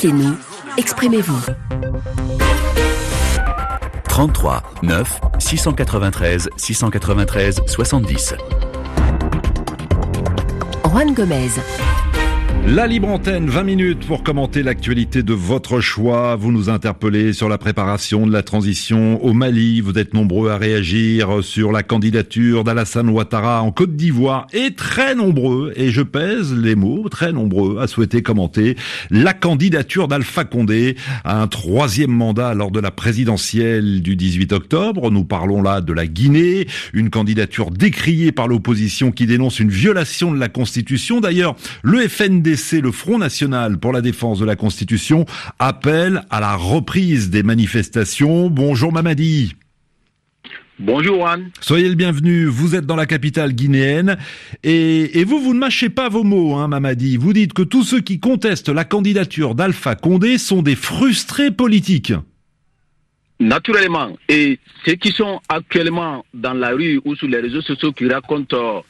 Attaquez-nous, exprimez-vous. 33 9 693 693 70. Juan Gomez. La libre antenne, 20 minutes pour commenter l'actualité de votre choix. Vous nous interpellez sur la préparation de la transition au Mali. Vous êtes nombreux à réagir sur la candidature d'Alassane Ouattara en Côte d'Ivoire et très nombreux, et je pèse les mots, très nombreux à souhaiter commenter la candidature d'Alpha Condé à un 3e mandat lors de la présidentielle du 18 octobre. Nous parlons là de la Guinée, une candidature décriée par l'opposition qui dénonce une violation de la Constitution. D'ailleurs, le FNDC, le Front National pour la défense de la Constitution, appelle à la reprise des manifestations. Bonjour Mamadi. Bonjour Juan. Soyez le bienvenu, vous êtes dans la capitale guinéenne et vous ne mâchez pas vos mots, Mamadi. Vous dites que tous ceux qui contestent la candidature d'Alpha Condé sont des frustrés politiques. Naturellement, et ceux qui sont actuellement dans la rue ou sur les réseaux sociaux qui racontent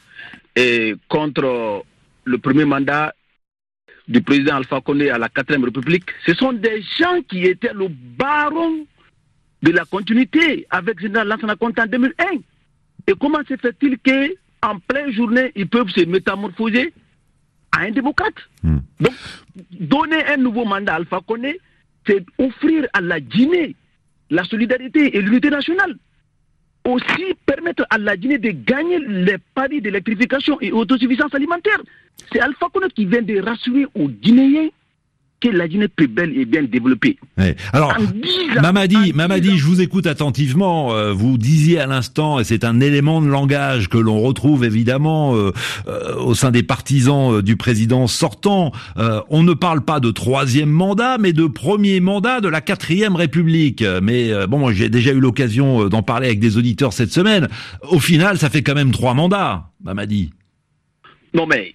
contre le premier mandat du président Alpha Condé à la 4e République, ce sont des gens qui étaient le baron de la continuité avec général Lansana Conté en 2001. Et comment se fait-il qu'en pleine journée, ils peuvent se métamorphoser à un démocrate? Donc, donner un nouveau mandat à Alpha Condé, c'est offrir à la Guinée la solidarité et l'unité nationale. Aussi permettre à la Guinée de gagner les paris d'électrification et autosuffisance alimentaire. C'est Alpha Condé qui vient de rassurer aux Guinéens que la Guinée peut bel et bien développer. Ouais. Alors, Mamadi, je vous écoute attentivement. Vous disiez à l'instant, et c'est un élément de langage que l'on retrouve évidemment au sein des partisans du président sortant. On ne parle pas de 3e mandat, mais de premier mandat de la 4e République. Mais bon, j'ai déjà eu l'occasion d'en parler avec des auditeurs cette semaine. Au final, ça fait quand même 3 mandats, Mamadi. Non mais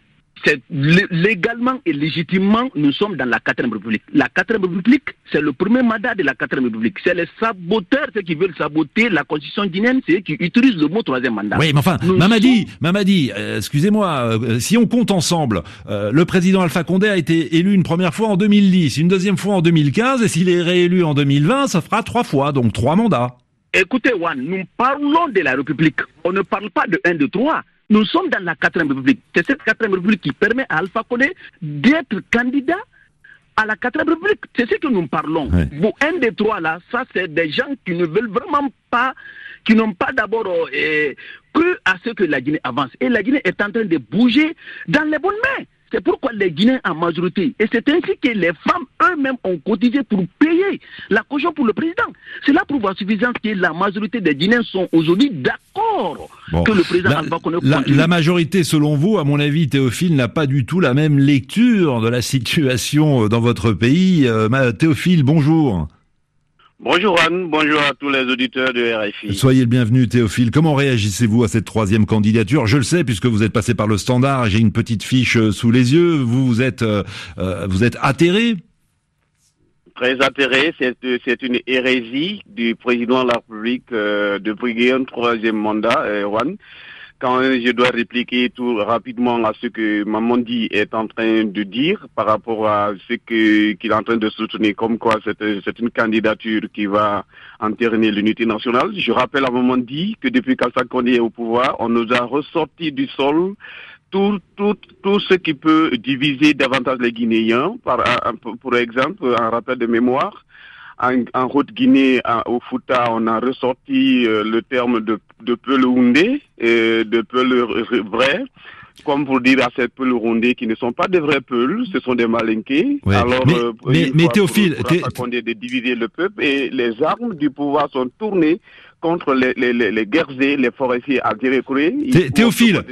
légalement et légitimement, nous sommes dans la 4e République. La 4e République, c'est le premier mandat de la 4e République. C'est les saboteurs, ceux qui veulent saboter la constitution guinéenne, c'est eux qui utilisent le mot 3e mandat. Oui, mais enfin, Mamadi, excusez-moi, si on compte ensemble, le président Alpha Condé a été élu une première fois en 2010, une deuxième fois en 2015, et s'il est réélu en 2020, ça fera 3 fois, donc 3 mandats. Écoutez, Juan, nous parlons de la République. On ne parle pas de 1, 2, 3. Nous sommes dans la 4e République. C'est cette 4e République qui permet à Alpha Condé d'être candidat à la 4e République. C'est ce que nous parlons. Ouais. Bon, 1 des 3 là, ça c'est des gens qui ne veulent vraiment pas, qui n'ont pas d'abord cru à ce que la Guinée avance. Et la Guinée est en train de bouger dans les bonnes mains. C'est pourquoi les Guinéens en majorité, et c'est ainsi que les femmes eux-mêmes ont cotisé pour payer la caution pour le président. Cela prouve à suffisance que la majorité des Guinéens sont aujourd'hui d'accord que le président Alpha Condé continue. La majorité, selon vous, à mon avis, Théophile, n'a pas du tout la même lecture de la situation dans votre pays. Théophile, bonjour. Bonjour Anne, bonjour à tous les auditeurs de RFI. Soyez le bienvenu Théophile. Comment réagissez-vous à cette 3e candidature? Je le sais puisque vous êtes passé par le Standard, j'ai une petite fiche sous les yeux. Vous êtes atterré? Très atterré, c'est une hérésie du président de la République de briguer un 3e mandat, Juan. Quand je dois répliquer tout rapidement à ce que Mamadi est en train de dire par rapport à ce qu'il est en train de soutenir, comme quoi c'est une candidature qui va enterrer l'unité nationale. Je rappelle à Mamadi que depuis qu'Alpha Condé est au pouvoir, on nous a ressorti du sol tout ce qui peut diviser davantage les Guinéens. Pour exemple, un rappel de mémoire, en Haute-Guinée, au Fouta, on a ressorti le terme de peul houndé, de peul vrai, comme pour dire à ces peuls rondés qui ne sont pas des vrais peuls, ce sont des malinqués. Ouais. Alors, mais Théophile, de diviser le peuple et les armes du pouvoir sont tournées contre les guerriers, les forestiers à Guérécouré. Théophile,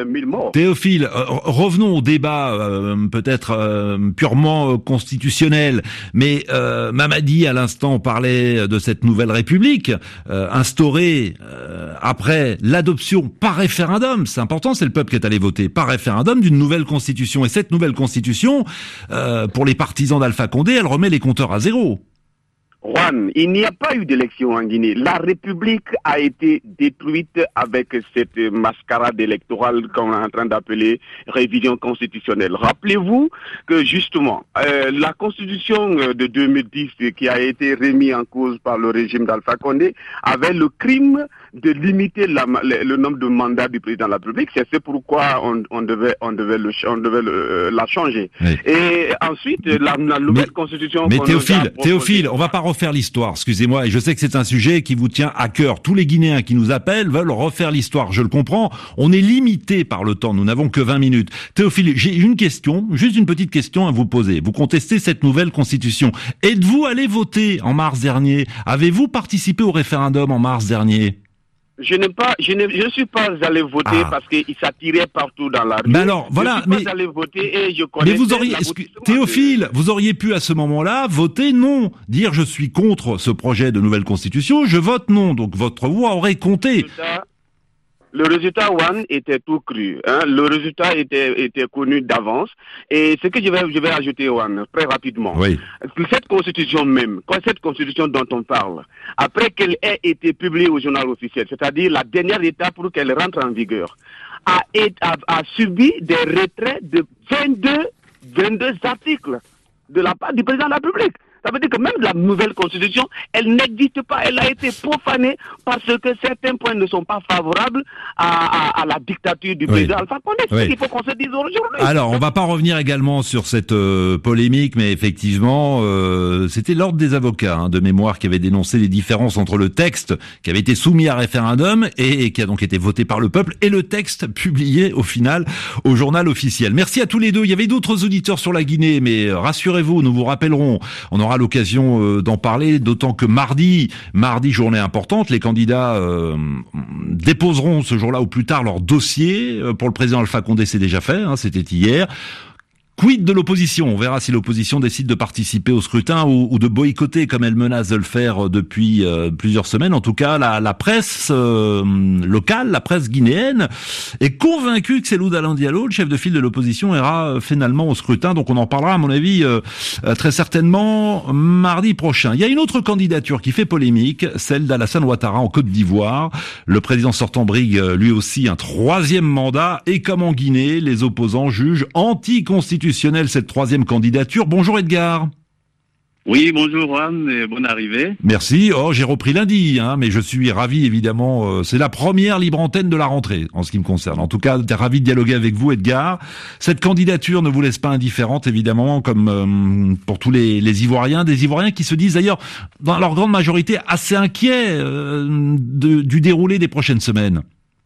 revenons au débat peut-être purement constitutionnel, mais Mamadi à l'instant parlait de cette nouvelle république instaurée après l'adoption par référendum, c'est important, c'est le peuple qui est allé voter par référendum d'une nouvelle constitution, et cette nouvelle constitution pour les partisans d'Alpha Condé, elle remet les compteurs à zéro. Juan, il n'y a pas eu d'élection en Guinée. La République a été détruite avec cette mascarade électorale qu'on est en train d'appeler révision constitutionnelle. Rappelez-vous que justement, la constitution de 2010 qui a été remise en cause par le régime d'Alpha Condé avait le crime de limiter le nombre de mandats du président de la République. C'est pourquoi on devait la changer. Oui. Et ensuite, la nouvelle constitution... Mais Théophile, on va pas refaire l'histoire, excusez-moi, et je sais que c'est un sujet qui vous tient à cœur. Tous les Guinéens qui nous appellent veulent refaire l'histoire, je le comprends. On est limité par le temps, nous n'avons que 20 minutes. Théophile, j'ai une question, juste une petite question à vous poser. Vous contestez cette nouvelle constitution. Êtes-vous allé voter en mars dernier? Avez-vous participé au référendum en mars dernier? Je ne suis pas allé voter parce qu'il s'attirait partout dans la rue. Mais alors, voilà, je suis pas allé voter et je connais. Mais vous auriez, Théophile, vous auriez pu à ce moment-là voter non, dire je suis contre ce projet de nouvelle constitution, je vote non. Donc votre voix aurait compté. Le résultat, Juan, était tout cru. Hein. Le résultat était connu d'avance. Et ce que je vais ajouter, Juan, très rapidement. Oui. Cette constitution même, cette constitution dont on parle, après qu'elle ait été publiée au journal officiel, c'est-à-dire la dernière étape pour qu'elle rentre en vigueur, a subi des retraits de 22 articles de la part du président de la République. Ça veut dire que même la nouvelle constitution, elle n'existe pas. Elle a été profanée parce que certains points ne sont pas favorables à la dictature du président Alpha Condé. C'est ce qu'il faut qu'on se dise aujourd'hui. Alors, on va pas revenir également sur cette polémique, mais effectivement, c'était l'ordre des avocats de mémoire qui avait dénoncé les différences entre le texte qui avait été soumis à référendum et qui a donc été voté par le peuple et le texte publié au final au journal officiel. Merci à tous les deux. Il y avait d'autres auditeurs sur la Guinée, mais rassurez-vous, nous vous rappellerons. On aura l'occasion d'en parler, d'autant que mardi, journée importante, les candidats déposeront ce jour-là ou plus tard leur dossier. Pour le président Alpha Condé, c'est déjà fait, c'était hier. Quid de l'opposition? On verra si l'opposition décide de participer au scrutin ou de boycotter comme elle menace de le faire depuis plusieurs semaines. En tout cas, la presse locale, la presse guinéenne, est convaincue que Cellou Dalein Diallo, le chef de file de l'opposition, ira finalement au scrutin. Donc on en parlera, à mon avis, très certainement mardi prochain. Il y a une autre candidature qui fait polémique, celle d'Alassane Ouattara en Côte d'Ivoire. Le président sortant brigue lui aussi un 3e mandat. Et comme en Guinée, les opposants jugent anticonstitutionnelle cette 3e candidature. Bonjour Edgar. Oui, bonjour Juan, et bonne arrivée. Merci. J'ai repris lundi, mais je suis ravi évidemment. C'est la première libre antenne de la rentrée en ce qui me concerne. En tout cas, ravi de dialoguer avec vous Edgar. Cette candidature ne vous laisse pas indifférente évidemment, comme pour tous les Ivoiriens. Des Ivoiriens qui se disent d'ailleurs, dans leur grande majorité, assez inquiets du déroulé des prochaines semaines.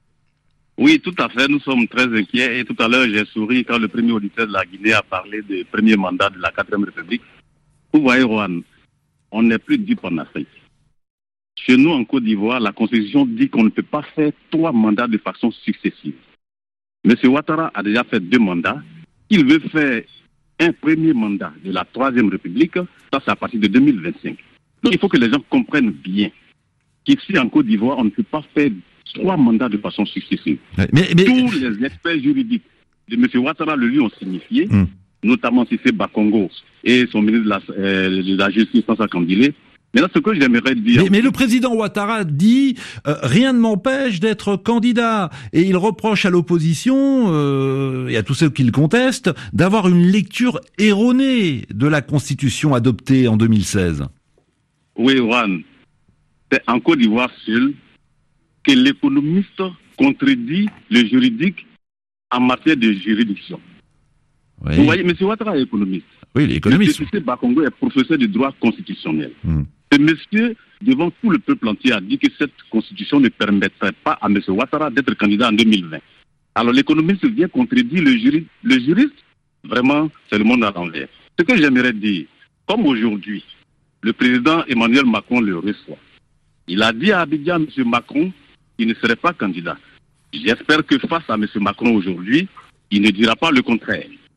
Oui, tout à fait. Nous sommes très inquiets. Et tout à l'heure, j'ai souri quand le premier auditeur de la Guinée a parlé du premier mandat de la 4e République. Vous voyez, Juan, on n'est plus dupe en Afrique. Chez nous, en Côte d'Ivoire, la Constitution dit qu'on ne peut pas faire 3 mandats de façon successive. M. Ouattara a déjà fait 2 mandats. Il veut faire un premier mandat de la 3e République. Ça, c'est à partir de 2025. Donc, il faut que les gens comprennent bien qu'ici, en Côte d'Ivoire, on ne peut pas faire 3 mandats de façon successive. Mais... Tous les experts juridiques de M. Ouattara le lui ont signifié, notamment Cissé Bakongo et son ministre de la Justice, Sansa Kandilé. Mais là, ce que j'aimerais dire... Mais le président Ouattara dit rien ne m'empêche d'être candidat. Et il reproche à l'opposition et à tous ceux qui le contestent d'avoir une lecture erronée de la Constitution adoptée en 2016. Oui, Juan. C'est en Côte d'Ivoire seul que l'économiste contredit le juridique en matière de juridiction. Oui. Vous voyez, M. Ouattara est économiste. Oui, il est économiste. M. Bakongo est professeur de droit constitutionnel. Ce monsieur, devant tout le peuple entier, a dit que cette constitution ne permettrait pas à M. Ouattara d'être candidat en 2020. Alors l'économiste vient contredire le juriste. Vraiment, c'est le monde à l'envers. Ce que j'aimerais dire, comme aujourd'hui, le président Emmanuel Macron le reçoit. Il a dit à Abidjan, M. Macron, qu'il ne serait pas candidat. J'espère que face à M. Macron aujourd'hui, il ne dira pas le contraire.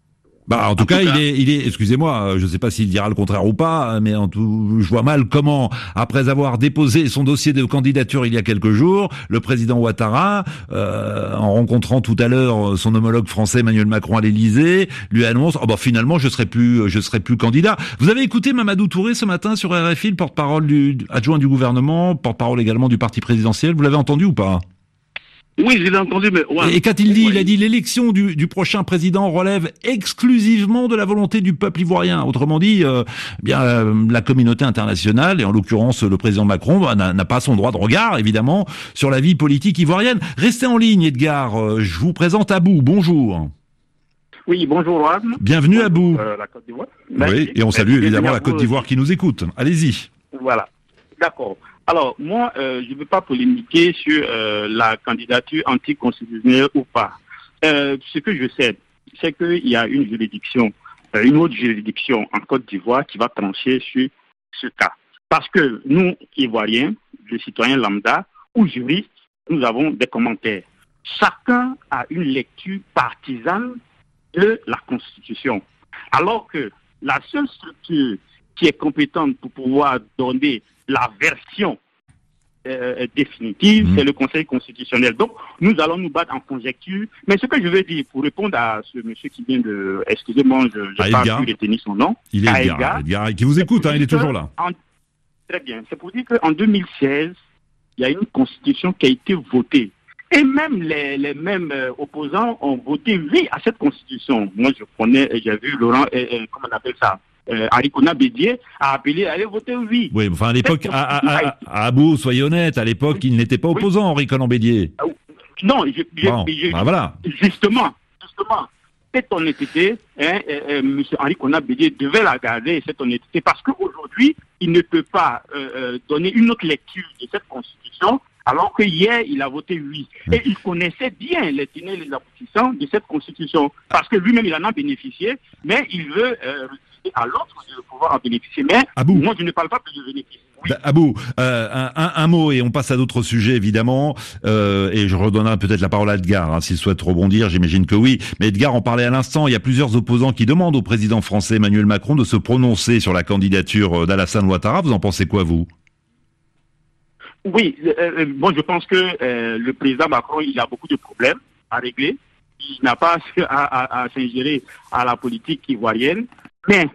Bah, en tout cas, il est, excusez-moi, je ne sais pas s'il dira le contraire ou pas, mais je vois mal comment, après avoir déposé son dossier de candidature il y a quelques jours, le président Ouattara, en rencontrant tout à l'heure son homologue français Emmanuel Macron à l'Élysée, lui annonce, oh bah finalement je serai plus candidat. Vous avez écouté Mamadou Touré ce matin sur RFI, le porte-parole adjoint du gouvernement, porte-parole également du parti présidentiel. Vous l'avez entendu ou pas? Oui, je l'ai entendu, mais... Ouais. Et qu'a-t-il dit? Il a dit l'élection du prochain président relève exclusivement de la volonté du peuple ivoirien. Autrement dit, la communauté internationale, et en l'occurrence le président Macron, n'a pas son droit de regard, évidemment, sur la vie politique ivoirienne. Restez en ligne, Edgar. Je vous présente Abou. Bonjour. Oui, bonjour, Juan. Bienvenue, Abou. La Côte d'Ivoire. Oui, et on salue évidemment la Côte d'Ivoire qui nous écoute. Allez-y. Voilà. D'accord. Alors, moi, je ne veux pas polémiquer sur la candidature anticonstitutionnelle ou pas. Ce que je sais, c'est qu'il y a une autre juridiction en Côte d'Ivoire qui va trancher sur ce cas. Parce que nous, Ivoiriens, les citoyens lambda ou juristes, nous avons des commentaires. Chacun a une lecture partisane de la Constitution. Alors que la seule structure qui est compétente pour pouvoir donner la version définitive, c'est le Conseil constitutionnel. Donc, nous allons nous battre en conjecture. Mais ce que je veux dire, pour répondre à ce monsieur qui vient de... Excusez-moi, je n'ai pas pu retenir son nom. Il est Edgar, qui vous écoute, il est toujours là. Très bien. C'est pour dire qu'en 2016, il y a une constitution qui a été votée. Et même les mêmes opposants ont voté oui à cette constitution. Moi, j'ai vu Laurent, comment on appelle ça, Henri Konan Bédié a appelé à aller voter oui. Oui, enfin à l'époque, à Abou, soyez honnête, à l'époque, il n'était pas opposant, Henri Konan Bédié. Non, voilà. Justement, cette honnêteté, M. Henri Konan Bédié devait la garder, cette honnêteté, parce qu'aujourd'hui, il ne peut pas donner une autre lecture de cette constitution, alors que hier, il a voté oui. Et il connaissait bien les tenants et les aboutissants de cette constitution, parce que lui-même, il en a bénéficié, mais il veut à l'autre de pouvoir en bénéficier. Mais moi, je ne parle pas que de bénéfice. Oui. Abou, un mot et on passe à d'autres sujets évidemment. Et je redonnerai peut-être la parole à Edgar s'il souhaite rebondir. J'imagine que oui. Mais Edgar en parlait à l'instant. Il y a plusieurs opposants qui demandent au président français Emmanuel Macron de se prononcer sur la candidature d'Alassane Ouattara. Vous en pensez quoi, vous? Oui, je pense que le président Macron, il a beaucoup de problèmes à régler. Il n'a pas à s'ingérer à la politique ivoirienne. Mais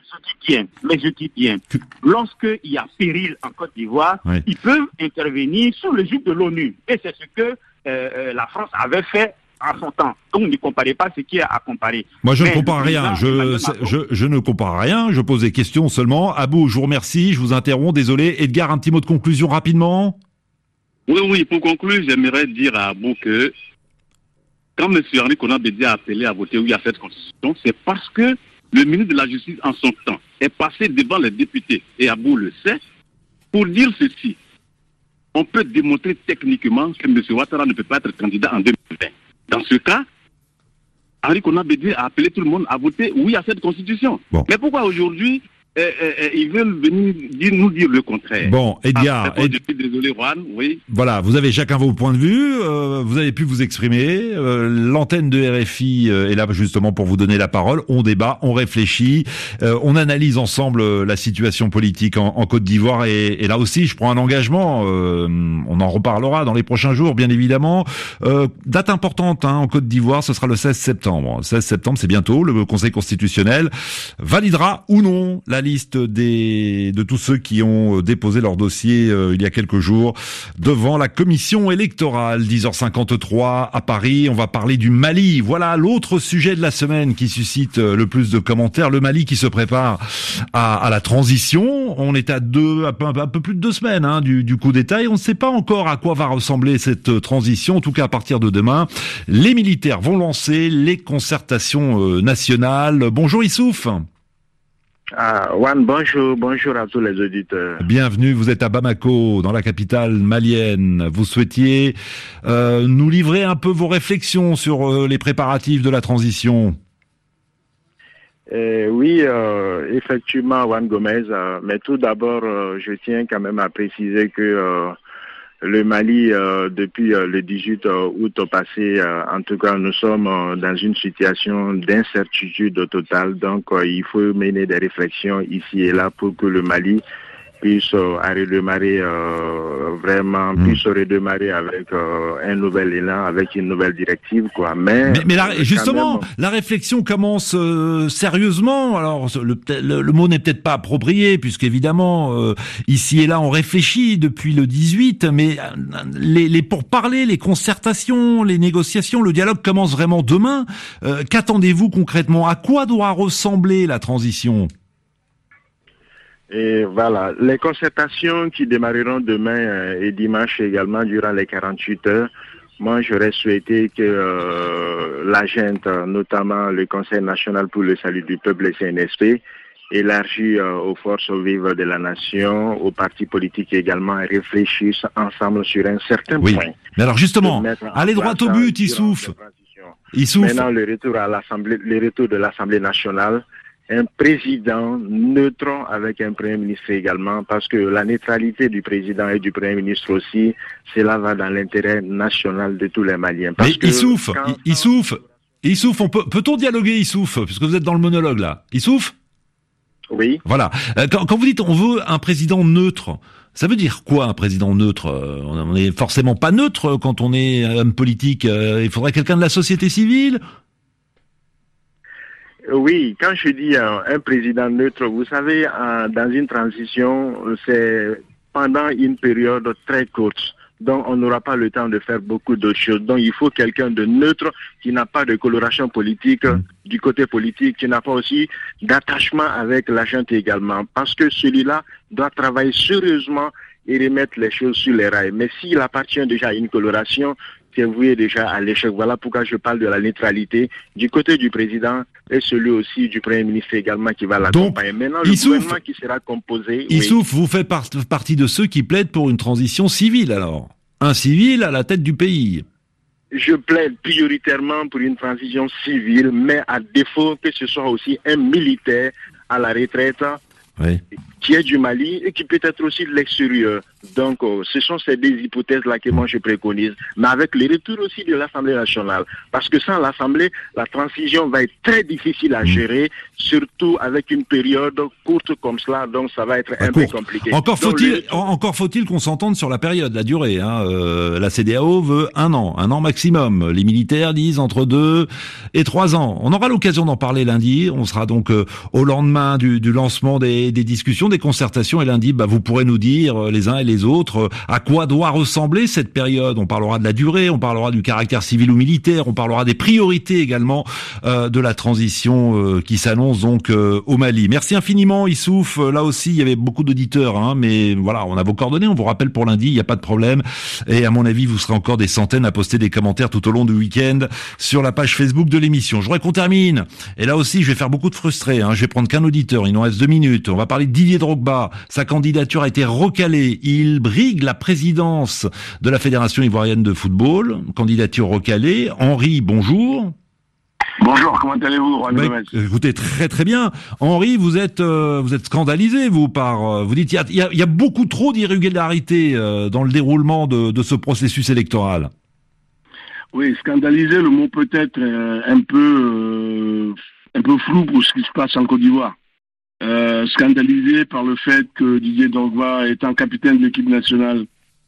je dis bien, lorsqu'il y a péril en Côte d'Ivoire, ils peuvent intervenir sous le joug de l'ONU. Et c'est ce que la France avait fait en son temps. Donc ne comparez pas ce qu'il y a à comparer. Moi je ne compare rien, je ne compare rien, je pose des questions seulement. Abou, je vous remercie, je vous interromps, désolé. Edgar, un petit mot de conclusion rapidement. Oui, pour conclure, j'aimerais dire à Abou que quand M. Henri Konan Bédié a appelé à voter oui à cette constitution, c'est parce que le ministre de la Justice, en son temps, est passé devant les députés, et Abou le sait, pour dire ceci. On peut démontrer techniquement que M. Ouattara ne peut pas être candidat en 2020. Dans ce cas, Henri Konan Bédié a appelé tout le monde à voter oui à cette constitution. Bon. Mais pourquoi aujourd'hui ils veulent venir nous dire le contraire? Bon, Edgar, je suis désolé, Juan, oui. Voilà, vous avez chacun vos points de vue, vous avez pu vous exprimer, l'antenne de RFI est là justement pour vous donner la parole, on débat, on réfléchit, on analyse ensemble la situation politique en Côte d'Ivoire et là aussi je prends un engagement, on en reparlera dans les prochains jours bien évidemment. Date importante en Côte d'Ivoire, ce sera le 16 septembre. 16 septembre, c'est bientôt, le Conseil constitutionnel validera ou non la liste de tous ceux qui ont déposé leur dossier il y a quelques jours devant la commission électorale. 10h53 à Paris, on va parler du Mali. Voilà l'autre sujet de la semaine qui suscite le plus de commentaires. Le Mali qui se prépare à la transition. On est à un peu plus de 2 semaines du coup d'État et on ne sait pas encore à quoi va ressembler cette transition. En tout cas, à partir de demain, les militaires vont lancer les concertations nationales. Bonjour Issouf. Juan, bonjour à tous les auditeurs. Bienvenue, vous êtes à Bamako, dans la capitale malienne. Vous souhaitiez nous livrer un peu vos réflexions sur les préparatifs de la transition. Oui, effectivement, Juan Gomez. Mais tout d'abord, je tiens quand même à préciser que Le Mali, depuis le 18 août passé, en tout cas, nous sommes dans une situation d'incertitude totale. Donc, il faut mener des réflexions ici et là pour que le Mali puisse redémarrer puisse redémarrer avec un nouvel élan, avec une nouvelle directive, quoi. Mais là, justement, la réflexion commence sérieusement. Alors, le mot n'est peut-être pas approprié, puisqu'évidemment, ici et là, on réfléchit depuis le 18, mais les pourparlers, les concertations, les négociations, le dialogue commence vraiment demain. Qu'attendez-vous concrètement? À quoi doit ressembler la transition? Et voilà, les concertations qui démarreront demain et dimanche également durant les 48 heures, moi j'aurais souhaité que l'agenda, notamment le Conseil national pour le salut du peuple, le CNSP, élargi aux forces vives de la nation, aux partis politiques également, réfléchissent ensemble sur un certain point. Mais alors justement, allez droit au but, Issouf. Maintenant, le retour à l'Assemblée, le retour de l'Assemblée nationale, un président neutre avec un Premier ministre également, parce que la neutralité du président et du Premier ministre aussi, cela va dans l'intérêt national de tous les Maliens. Mais Issouf, peut-on dialoguer, Issouf, puisque vous êtes dans le monologue là? Issouf? Oui. Voilà. Quand vous dites on veut un président neutre, ça veut dire quoi un président neutre? On n'est forcément pas neutre quand on est homme politique. Il faudrait quelqu'un de la société civile? Oui, quand je dis un président neutre, vous savez, dans une transition, c'est pendant une période très courte. Donc, on n'aura pas le temps de faire beaucoup d'autres choses. Donc, il faut quelqu'un de neutre qui n'a pas de coloration politique du côté politique, qui n'a pas aussi d'attachement avec la gente également. Parce que celui-là doit travailler sérieusement et remettre les choses sur les rails. Mais s'il appartient déjà à une coloration, c'est voué déjà à l'échec. Voilà pourquoi je parle de la neutralité du côté du président et celui aussi du Premier ministre également qui va l'accompagner. Maintenant, le gouvernement qui sera composé... Issouf, vous faites partie de ceux qui plaident pour une transition civile, alors. Un civil à la tête du pays. Je plaide prioritairement pour une transition civile, mais à défaut que ce soit aussi un militaire à la retraite, qui est du Mali et qui peut être aussi de l'extérieur. Donc, ce sont ces deux hypothèses-là que moi je préconise, mais avec le retour aussi de l'Assemblée nationale. Parce que sans l'Assemblée, la transition va être très difficile à gérer, surtout avec une période courte comme cela, donc ça va être un peu compliqué. Encore faut-il qu'on s'entende sur la période, la durée. La CEDEAO veut un an maximum. Les militaires disent entre 2 et 3 ans. On aura l'occasion d'en parler lundi. On sera donc au lendemain du lancement des discussions, des concertations, et lundi, vous pourrez nous dire les uns et les autres à quoi doit ressembler cette période. On parlera de la durée, on parlera du caractère civil ou militaire, on parlera des priorités également de la transition qui s'annonce donc au Mali. Merci infiniment, Issouf. Là aussi, il y avait beaucoup d'auditeurs, mais voilà, on a vos coordonnées, on vous rappelle pour lundi, il n'y a pas de problème. Et à mon avis, vous serez encore des centaines à poster des commentaires tout au long du week-end sur la page Facebook de l'émission. Je voudrais qu'on termine. Et là aussi, je vais faire beaucoup de frustrés. Je vais prendre qu'un auditeur, il nous reste 2 minutes. On va parler de Didier Drogba. Sa candidature a été recalée. Il brigue la présidence de la Fédération ivoirienne de football. Candidature recalée. Henri, bonjour. Bonjour, comment allez-vous, Juan Gomez? Écoutez, très très bien. Henri, vous êtes scandalisé, vous dites il y a beaucoup trop d'irrégularités dans le déroulement de ce processus électoral. Oui, scandalisé, le mot peut être un peu flou pour ce qui se passe en Côte d'Ivoire. Scandalisé par le fait que Didier Drogba, étant capitaine de l'équipe nationale,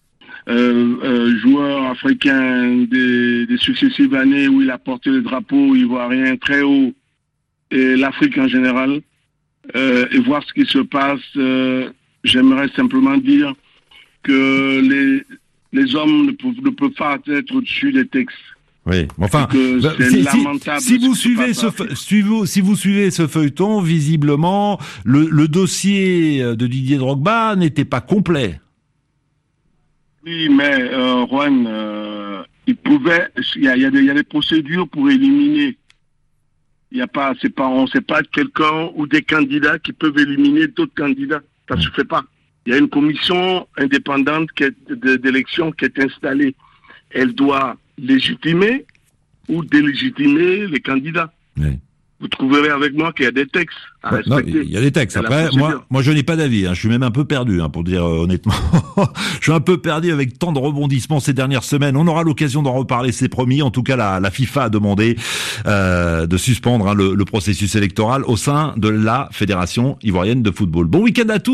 joueur africain des successives années où il a porté le drapeau ivoirien très haut et l'Afrique en général, et voir ce qui se passe, j'aimerais simplement dire que les hommes ne peuvent pas être au-dessus des textes. Oui, enfin, si vous suivez ce feuilleton, visiblement, le dossier de Didier Drogba n'était pas complet. Oui, mais Juan, il y a des procédures pour éliminer. On sait pas quelqu'un ou des candidats qui peuvent éliminer d'autres candidats. Ça se fait pas. Il y a une commission indépendante d'élection qui est installée. Elle doit légitimer ou délégitimer les candidats. Oui. vous trouverez avec moi qu'il y a des textes à respecter. Non, il y a des textes. Après, moi, je n'ai pas d'avis. Je suis même un peu perdu, pour dire honnêtement. Je suis un peu perdu avec tant de rebondissements ces dernières semaines. On aura l'occasion d'en reparler, c'est promis. En tout cas, la FIFA a demandé de suspendre le processus électoral au sein de la Fédération ivoirienne de football. Bon week-end à tous.